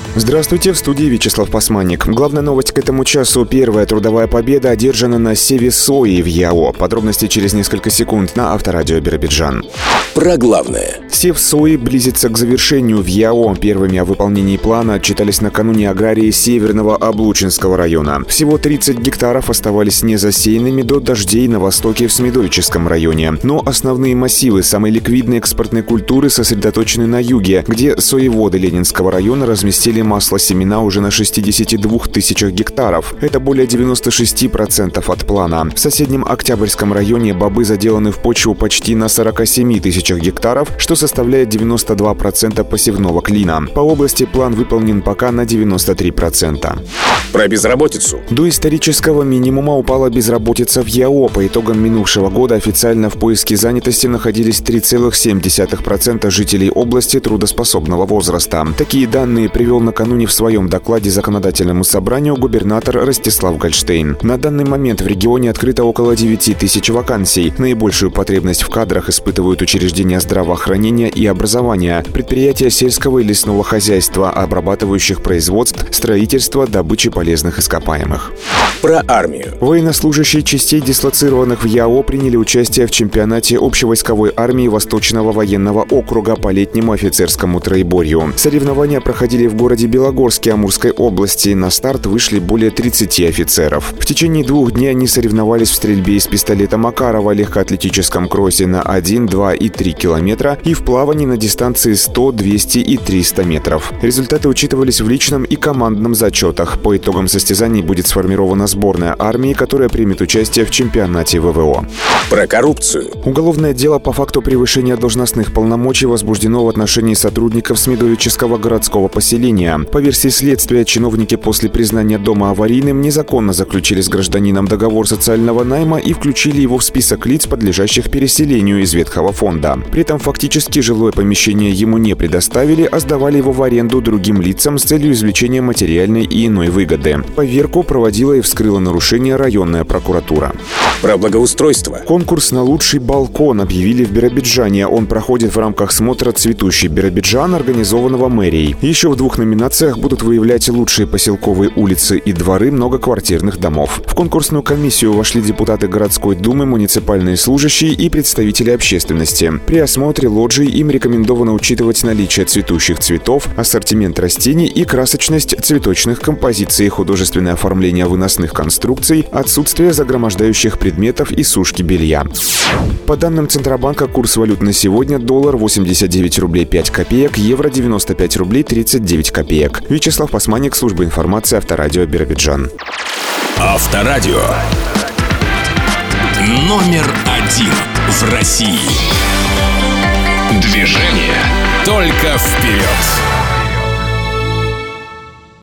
Здравствуйте, в студии Вячеслав Пасманник. Главная новость к этому часу. Первая трудовая победа одержана на севе сои в ЯО. Подробности через несколько секунд на Авторадио Биробиджан. Про главное. Сев сои близится к завершению в ЯО. Первыми о выполнении плана отчитались накануне аграрии Северного Облучинского района. Всего 30 гектаров оставались незасеянными до дождей на востоке в Смедовическом районе. Но основные массивы самой ликвидной экспортной культуры сосредоточены на юге, где соеводы Ленинского района разместили маслосемена уже на 62 тысячах гектаров. Это более 96% от плана. В соседнем Октябрьском районе бобы заделаны в почву почти на 47 тысячах гектаров, что составляет 92% посевного клина. По области план выполнен пока на 93%. Про безработицу. До исторического минимума упала безработица в ЯО. По итогам минувшего года официально в поиске занятости находились 3,7% жителей области трудоспособного возраста. Такие данные привел накануне в своем докладе законодательному собранию губернатор Ростислав Гольштейн. На данный момент в регионе открыто около 9 тысяч вакансий. Наибольшую потребность в кадрах испытывают учреждения здравоохранения и образования, предприятия сельского и лесного хозяйства, обрабатывающих производств, строительства, добычи полезных ископаемых. Про армию. Военнослужащие частей, дислоцированных в ЯО, приняли участие в чемпионате общевойсковой армии Восточного военного округа по летнему офицерскому троеборью. Соревнования проходили в городе Белогорске Амурской области. На старт вышли более 30 офицеров. В течение 2 дней они соревновались в стрельбе из пистолета Макарова, легкоатлетическом кроссе на 1, 2 и 3 километра и в плавании на дистанции 100, 200 и 300 метров. Результаты учитывались в личном и командном зачетах. По итогам состязаний будет сформирована сборная армии, которая примет участие в чемпионате ВВО. Про коррупцию. Уголовное дело по факту превышения должностных полномочий возбуждено в отношении сотрудников Смедовического городского поселения. По версии следствия, чиновники после признания дома аварийным незаконно заключили с гражданином договор социального найма и включили его в список лиц, подлежащих переселению из ветхого фонда. При этом фактически жилое помещение ему не предоставили, а сдавали его в аренду другим лицам с целью извлечения материальной и иной выгоды. Поверку проводила и вскрыла нарушение районная прокуратура. Про благоустройство. Конкурс на лучший балкон объявили в Биробиджане. Он проходит в рамках смотра «Цветущий Биробиджан», организованного мэрией. Еще в 2 номинациях будут выявлять лучшие поселковые улицы и дворы многоквартирных домов. В конкурсную комиссию вошли депутаты городской думы, муниципальные служащие и представители общественности. При осмотре лоджий им рекомендовано учитывать наличие цветущих цветов, ассортимент растений и красочность цветочных композиций, художественное оформление выносных конструкций, отсутствие загромождающих предметов и сушки белья. По данным Центробанка, курс валют на сегодня: доллар 89 рублей 5 копеек, евро 95 рублей 39 копеек. Вячеслав Пасманник, служба информации, Авторадио Биробиджан. Авторадио. Номер 1 в России. Движение только вперед.